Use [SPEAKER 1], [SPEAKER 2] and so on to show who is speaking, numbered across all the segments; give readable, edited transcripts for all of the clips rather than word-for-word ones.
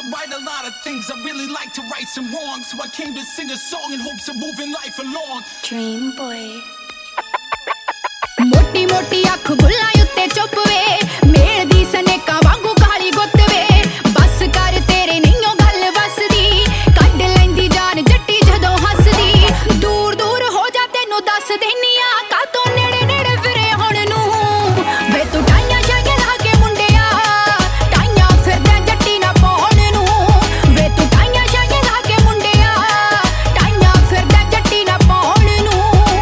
[SPEAKER 1] write a lot of things. I really like to right some wrongs, so I came to sing a song in hopes of moving life along.
[SPEAKER 2] Dream boy.
[SPEAKER 3] मोटी मोटी अख बुल्ला उत्ते चुप वे mail दी सनेका वांगू काली गुत्त वे बस कर तेरे नहींओ गल वसदी कढ लैंदी जान जट्टी जदों हसदी दूर दूर हो जा तेनू दस देनी आ कातों नेड़े नेड़े फिरे हुण नू वे तू टाइयां शाइयां ला के मुंडिया टाइयां फिरदे जट्टी ना पाउण नू वे तू टाइयां शाइयां ला के मुंडिया टाइयां फिरदे जट्टी ना पाउण नू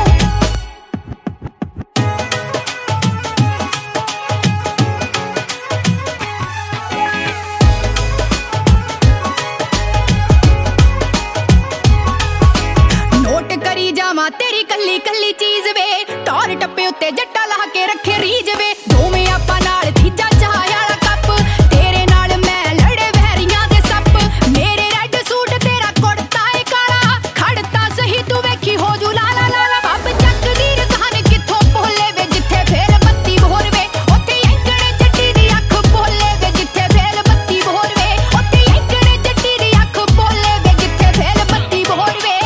[SPEAKER 3] करी जावा तेरी कल्ली कल्ली चीज वे टौर टप्पे उत्ते जट्टा ला के रखे रीज वे दोवें आपा नाल थीजा चाह वाला कप तेरे नाल मैं लड़े वहरियां दे सप मेरे रेड सूट तेरा कुर्ता है काला खड़ता सही तू वेखी हो जू लाला लाला अब चक दी रकान किथों भोले वे जिथे फेल बत्ती बोर वे उत्ते एंकड़े जट्टी दी अख भोले वे जिथे फेल बत्ती बोर वे उत्ते एंकड़े जट्टी दी अख भोले वे जिथे फेल बत्ती बोर वे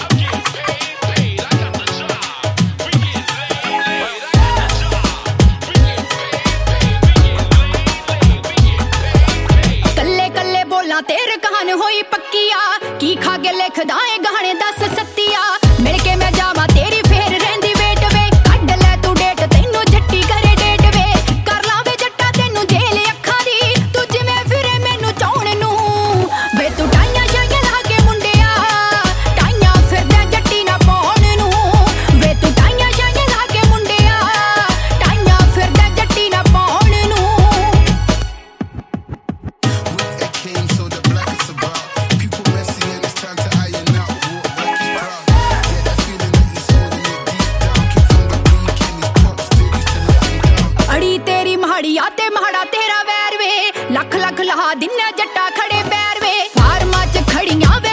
[SPEAKER 3] तेरे कहान होई पक्किया की खागे लिखदा है गाने दस सत्तिया मिल के मैं जावा तेरी फेर रहंदी वेट वे कढ ले तू डेट तैनू जट्टी करे डेट वे कर लावे जट्टा तैनू जेल अखां दी तू जिवें फिरे मैनू चाहण नू वे तू टाइयां शाइयां ला के मुंडिया टाइयां फिरदे जट्टी ना पाउण नू वे तू टाइयां शाइयां ला के मुंडिया टाइयां फिरदे जट्टी ना पाउण नू महाड़िया ते महाड़ा तेरा वैर वे लख लख लहा दिन्ने जट्टा खड़े पैर वे फार्मा च खड़ियां